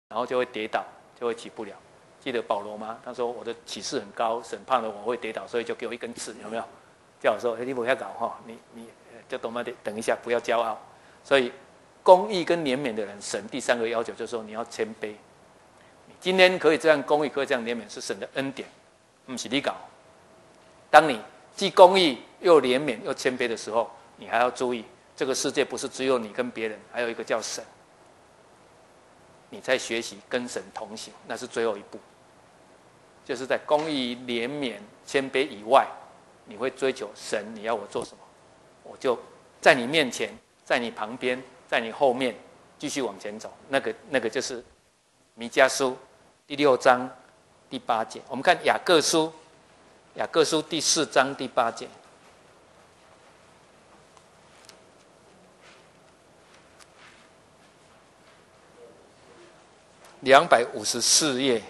然后就会跌倒，就会起不了。记得保罗吗？他说我的起势很高，审判了我会跌倒，所以就给我一根刺，有没有？叫我说，你不要搞哈，你就等一下，不要骄傲。所以公义跟怜悯的人，神第三个要求就是说你要谦卑。你今天可以这样公义，可以这样怜悯，是神的恩典，不是你搞。当你既公义又怜悯又谦卑的时候，你还要注意，这个世界不是只有你跟别人，还有一个叫神。你在学习跟神同行，那是最后一步。就是在公义、怜悯、谦卑以外，你会追求神，你要我做什么，我就在你面前，在你旁边，在你后面，继续往前走。那个就是弥迦书第6章第8节。我们看雅各书第4章第8节。254页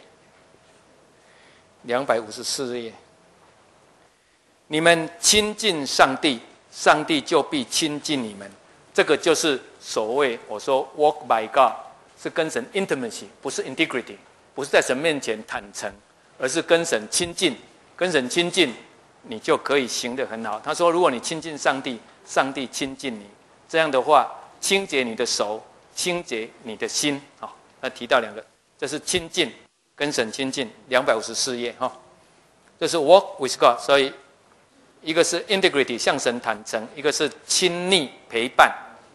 ，254页。你们亲近上帝，上帝就必亲近你们。这个就是所谓我说 walk by God， 是跟神 intimacy， 不是 integrity， 不是在神面前坦诚，而是跟神亲近。跟神亲近，你就可以行得很好。他说，如果你亲近上帝，上帝亲近你，这样的话，清洁你的手，清洁你的心。好，那提到2个，这是亲近，跟神亲近，254页哈，这是 walk with God。所以一个是 integrity 向神坦诚，一个是亲昵陪伴。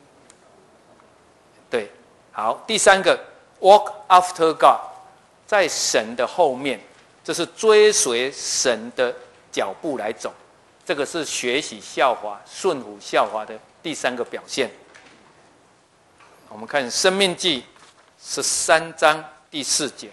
对，好，第3个 walk after God， 在神的后面，这是追随神的脚步来走，这个是学习效法、顺服效法的第3个表现。我们看申命记13章第4节，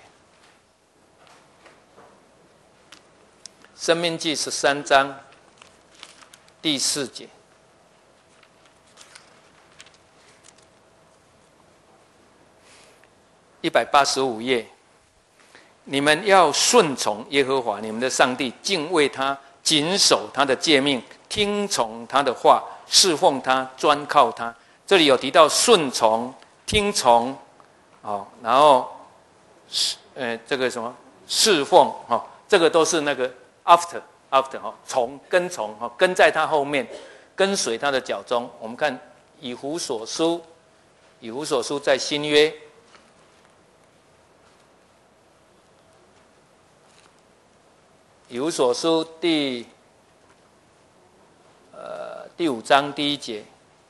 申命记13章第4节。185页，你们要顺从耶和华你们的上帝，敬畏他，谨守他的诫命，听从他的话，侍奉他，专靠他。这里有提到顺从、听从，然后这个什么侍奉，这个都是那个 after 跟从，跟在他后面，跟随他的脚踪。我们看以弗所书在新约。以弗所书第5章第1节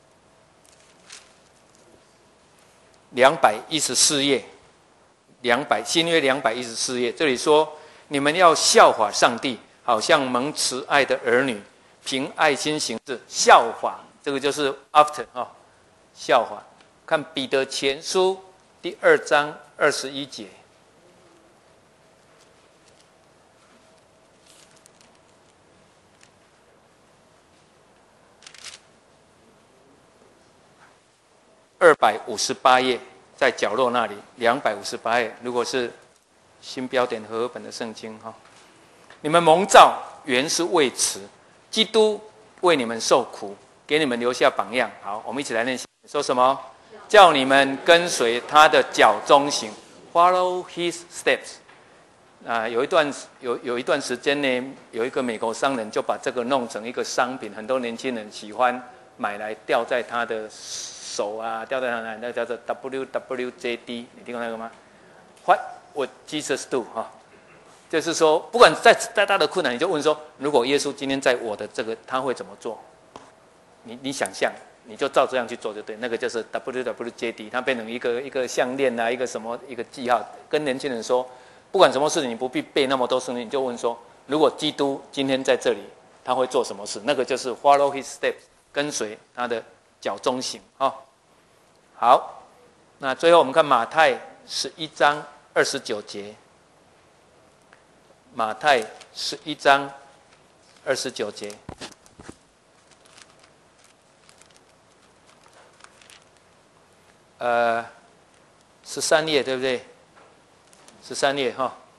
，214页新约214页，这里说你们要效法上帝，好像蒙慈爱的儿女，凭爱心行事，效法，这个就是 after 效法。看彼得前书第2章21节。258页，在角落那里，258页。如果是新标点和合本的圣经你们蒙召原是为此，基督为你们受苦，给你们留下榜样。好，我们一起来念，说什么？叫你们跟随他的脚踪行 ，follow his steps。有一段时间呢，有一个美国商人就把这个弄成一个商品，很多年轻人喜欢买来吊在他的手啊，吊在哪里？那个叫做 WWJD， 你听过那个吗 ？What would Jesus do？ 就是说，不管再大的困难，你就问说：如果耶稣今天在我的这个，他会怎么做？你想象，你就照这样去做就对。那个就是 WWJD， 它变成一个项链啊，一个什么一个记号。跟年轻人说，不管什么事情，你不必背那么多事情，你就问说：如果基督今天在这里，他会做什么事？那个就是 follow his steps， 跟随他的脚踪行好，那最后我们看马太11章29节。马太11章29节。13页对不对？13页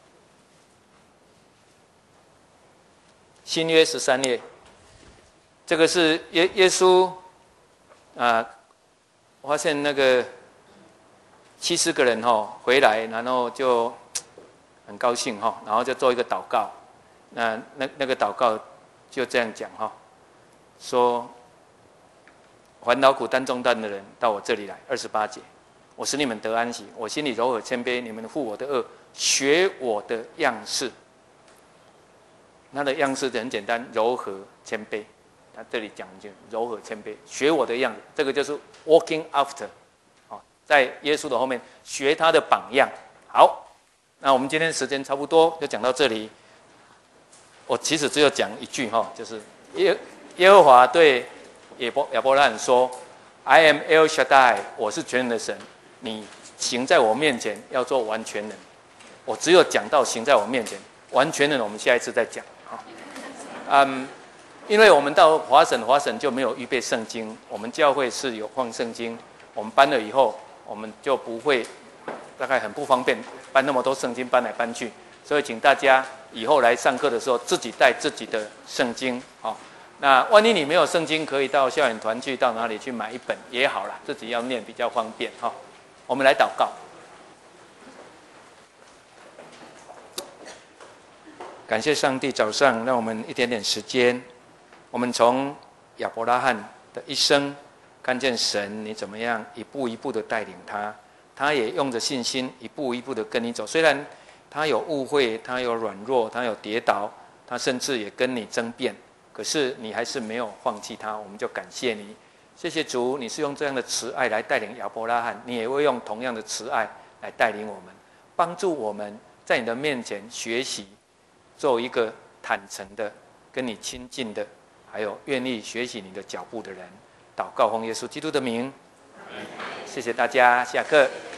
新约13页，这个是耶稣我发现那个 70个人回来，然后就很高兴然后就做一个祷告。那个祷告就这样讲说烦恼苦担重担的人到我这里来，28节，我使你们得安息，我心里柔和谦卑，你们负我的恶，学我的样式。他的样式很简单，柔和谦卑。他这里讲就柔和谦卑，学我的样子，这个就是 walking after， 在耶稣的后面学他的榜样。好，那我们今天时间差不多，就讲到这里。我其实只有讲一句就是耶和华对亚伯拉罕说 ：“I am El Shaddai， 我是全能的神，你行在我面前要做完全人。”我只有讲到行在我面前，完全人我们下一次再讲因为我们到华省就没有预备圣经，我们教会是有放圣经，我们搬了以后，我们就不会，大概很不方便搬那么多圣经搬来搬去，所以请大家以后来上课的时候自己带自己的圣经那万一你没有圣经，可以到校园团去，到哪里去买一本也好啦，自己要念比较方便我们来祷告。感谢上帝，早上让我们一点点时间，我们从亚伯拉罕的一生看见神你怎么样一步一步的带领他，他也用着信心一步一步的跟你走。虽然他有误会，他有软弱，他有跌倒，他甚至也跟你争辩，可是你还是没有放弃他，我们就感谢你。谢谢主，你是用这样的慈爱来带领亚伯拉罕，你也会用同样的慈爱来带领我们，帮助我们在你的面前学习，做一个坦诚的、跟你亲近的，还有愿意学习你的脚步的人。祷告奉耶稣基督的名，谢谢大家，下课。